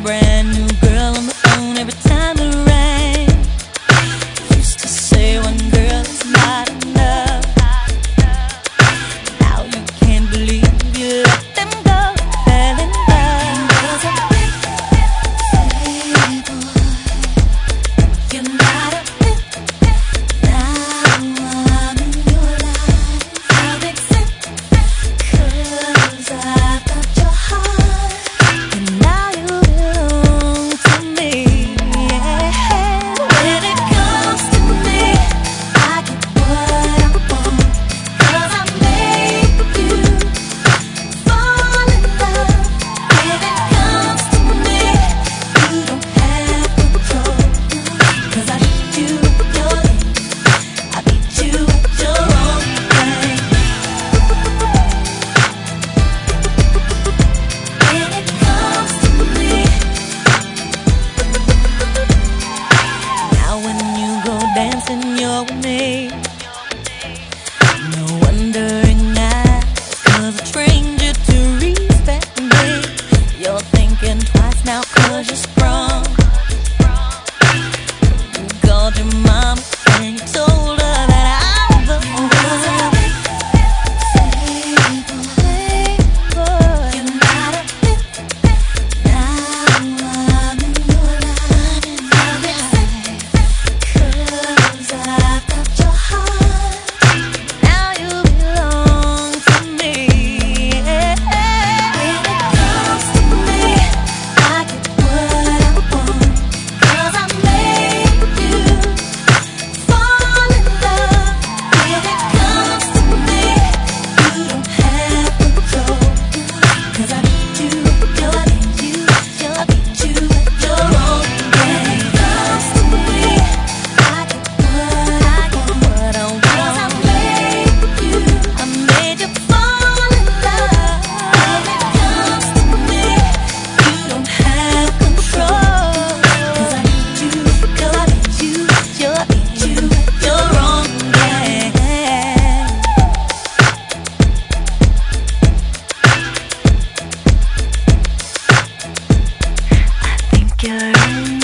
brand new girl on the phone every time it rang. Used to say one girl is not enough. Now you can't believe you let them go, fell in love. Was a big playboy. You're not a bit. Now I'm in your life. I'll accept, 'cause I've got your heart. And now you belong to me, yeah. When it comes to me, I get what I want, 'cause I made you fall in love. When it comes to me, you don't have control, 'cause I beat you at your game, I beat you at your own game. When it comes to me, now when you go dancing, you're with me. No wondering eyes, 'cause I trained you to respect me. You're thinking twice now, 'cause you're strong. You called your mom and you told her that I'm the one. Playboy. You're not a bit. Now I'm in your life. I'm excited, 'cause I've got your heart. Now you belong to me, yeah. When it comes to me, I get what I want, 'cause I made you fall in love. When it comes to me, you don't have control, 'cause I beat you at your game, I beat you at your own game. When it comes to me, I get what I want, 'cause I made you fall in love. When it comes to me, you don't have control, 'cause I beat you at your own game. I think you're in